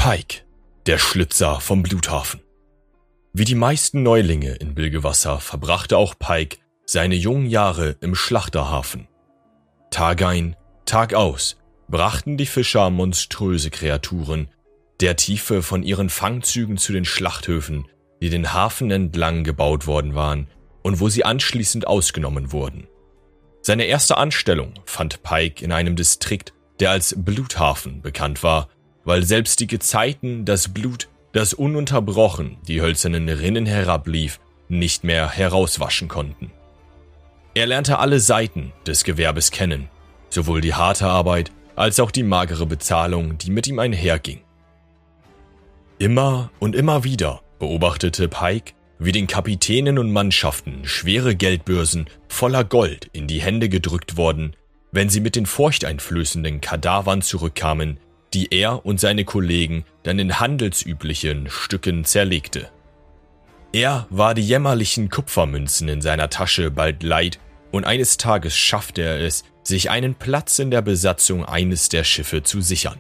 Pike, der Schlitzer vom Bluthafen. Wie die meisten Neulinge in Bilgewasser verbrachte auch Pike seine jungen Jahre im Schlachterhafen. Tag ein, Tag aus brachten die Fischer monströse Kreaturen der Tiefe von ihren Fangzügen zu den Schlachthöfen, die den Hafen entlang gebaut worden waren und wo sie anschließend ausgenommen wurden. Seine erste Anstellung fand Pike in einem Distrikt, der als Bluthafen bekannt war, weil selbst die Gezeiten das Blut, das ununterbrochen die hölzernen Rinnen herablief, nicht mehr herauswaschen konnten. Er lernte alle Seiten des Gewerbes kennen, sowohl die harte Arbeit als auch die magere Bezahlung, die mit ihm einherging. Immer und immer wieder beobachtete Pike, wie den Kapitänen und Mannschaften schwere Geldbörsen voller Gold in die Hände gedrückt wurden, wenn sie mit den furchteinflößenden Kadavern zurückkamen, die er und seine Kollegen dann in handelsüblichen Stücken zerlegte. Er war die jämmerlichen Kupfermünzen in seiner Tasche bald leid und eines Tages schaffte er es, sich einen Platz in der Besatzung eines der Schiffe zu sichern.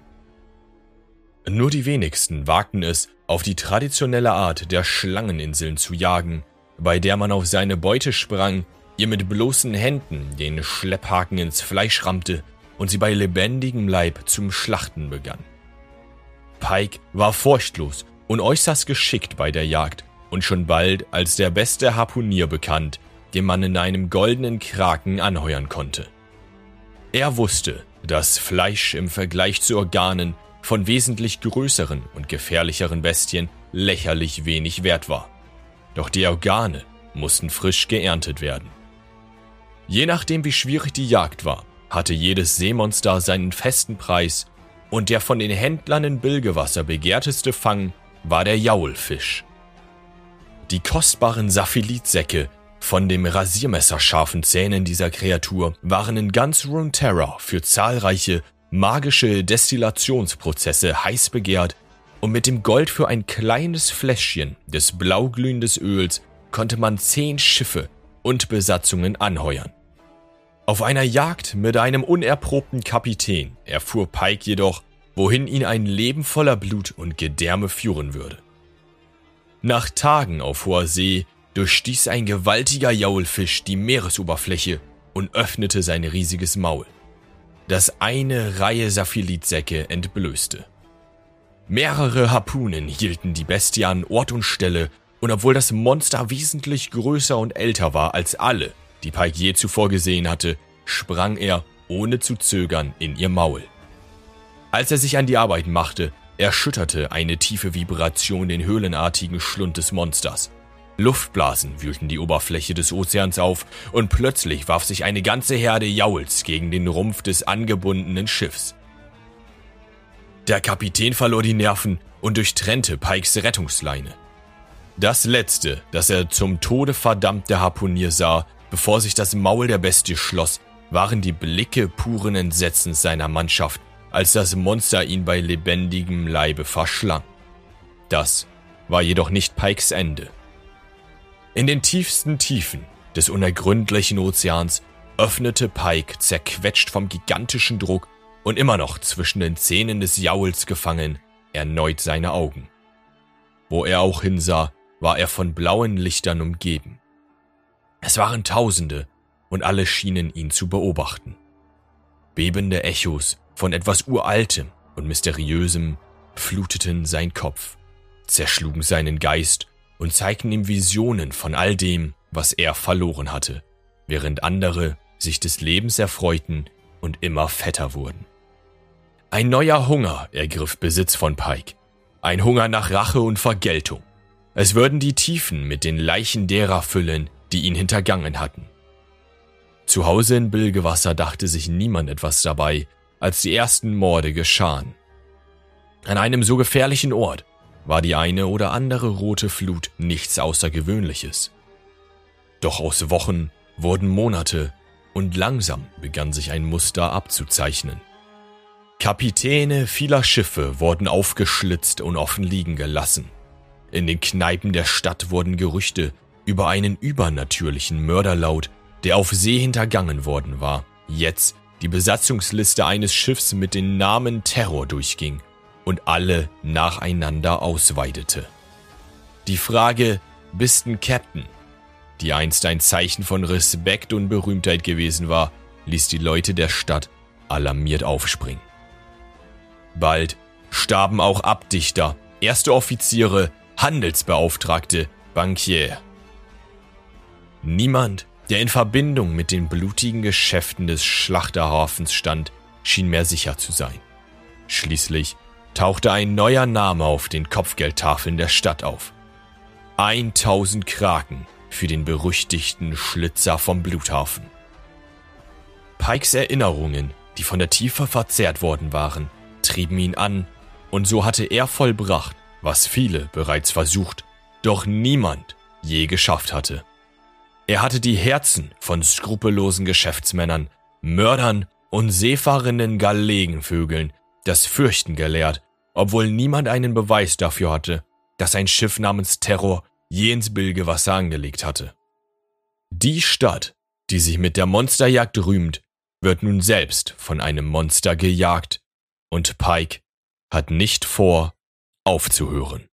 Nur die wenigsten wagten es, auf die traditionelle Art der Schlangeninseln zu jagen, bei der man auf seine Beute sprang, ihr mit bloßen Händen den Schlepphaken ins Fleisch rammte und sie bei lebendigem Leib zum Schlachten begann. Pike war furchtlos und äußerst geschickt bei der Jagd und schon bald als der beste Harpunier bekannt, den man in einem goldenen Kraken anheuern konnte. Er wusste, dass Fleisch im Vergleich zu Organen von wesentlich größeren und gefährlicheren Bestien lächerlich wenig wert war. Doch die Organe mussten frisch geerntet werden. Je nachdem, wie schwierig die Jagd war, hatte jedes Seemonster seinen festen Preis und der von den Händlern in Bilgewasser begehrteste Fang war der Jaulfisch. Die kostbaren Saphilitsäcke von dem rasiermesserscharfen Zähnen dieser Kreatur waren in ganz Runeterra für zahlreiche magische Destillationsprozesse heiß begehrt und mit dem Gold für ein kleines Fläschchen des blauglühenden Öls konnte man 10 Schiffe und Besatzungen anheuern. Auf einer Jagd mit einem unerprobten Kapitän erfuhr Pike jedoch, wohin ihn ein Leben voller Blut und Gedärme führen würde. Nach Tagen auf hoher See durchstieß ein gewaltiger Jaulfisch die Meeresoberfläche und öffnete sein riesiges Maul, das eine Reihe Saphilitsäcke entblößte. Mehrere Harpunen hielten die Bestie an Ort und Stelle, und obwohl das Monster wesentlich größer und älter war als alle, die Pike je zuvor gesehen hatte, sprang er, ohne zu zögern, in ihr Maul. Als er sich an die Arbeit machte, erschütterte eine tiefe Vibration den höhlenartigen Schlund des Monsters. Luftblasen wühlten die Oberfläche des Ozeans auf und plötzlich warf sich eine ganze Herde Jauls gegen den Rumpf des angebundenen Schiffs. Der Kapitän verlor die Nerven und durchtrennte Pikes Rettungsleine. Das Letzte, das er zum Tode verdammte Harpunier sah, bevor sich das Maul der Bestie schloss, waren die Blicke puren Entsetzens seiner Mannschaft, als das Monster ihn bei lebendigem Leibe verschlang. Das war jedoch nicht Pikes Ende. In den tiefsten Tiefen des unergründlichen Ozeans öffnete Pike, zerquetscht vom gigantischen Druck und immer noch zwischen den Zähnen des Jauls gefangen, erneut seine Augen. Wo er auch hinsah, war er von blauen Lichtern umgeben. Es waren Tausende und alle schienen ihn zu beobachten. Bebende Echos von etwas Uraltem und Mysteriösem fluteten seinen Kopf, zerschlugen seinen Geist und zeigten ihm Visionen von all dem, was er verloren hatte, während andere sich des Lebens erfreuten und immer fetter wurden. Ein neuer Hunger ergriff Besitz von Pike, ein Hunger nach Rache und Vergeltung. Es würden die Tiefen mit den Leichen derer füllen, die ihn hintergangen hatten. Zu Hause in Bilgewasser dachte sich niemand etwas dabei, als die ersten Morde geschahen. An einem so gefährlichen Ort war die eine oder andere rote Flut nichts Außergewöhnliches. Doch aus Wochen wurden Monate und langsam begann sich ein Muster abzuzeichnen. Kapitäne vieler Schiffe wurden aufgeschlitzt und offen liegen gelassen. In den Kneipen der Stadt wurden Gerüchte über einen übernatürlichen Mörderlaut, der auf See hintergangen worden war, jetzt die Besatzungsliste eines Schiffs mit dem Namen Terror durchging und alle nacheinander ausweidete. Die Frage, bist n Captain, die einst ein Zeichen von Respekt und Berühmtheit gewesen war, ließ die Leute der Stadt alarmiert aufspringen. Bald starben auch Abdichter, erste Offiziere, Handelsbeauftragte, Bankier. Niemand, der in Verbindung mit den blutigen Geschäften des Schlachterhafens stand, schien mehr sicher zu sein. Schließlich tauchte ein neuer Name auf den Kopfgeldtafeln der Stadt auf. 1000 Kraken für den berüchtigten Schlitzer vom Bluthafen. Pikes Erinnerungen, die von der Tiefe verzerrt worden waren, trieben ihn an, und so hatte er vollbracht, was viele bereits versucht, doch niemand je geschafft hatte. Er hatte die Herzen von skrupellosen Geschäftsmännern, Mördern und seefahrenden Galegenvögeln das Fürchten gelehrt, obwohl niemand einen Beweis dafür hatte, dass ein Schiff namens Terror je ins Bilgewasser angelegt hatte. Die Stadt, die sich mit der Monsterjagd rühmt, wird nun selbst von einem Monster gejagt, und Pike hat nicht vor, aufzuhören.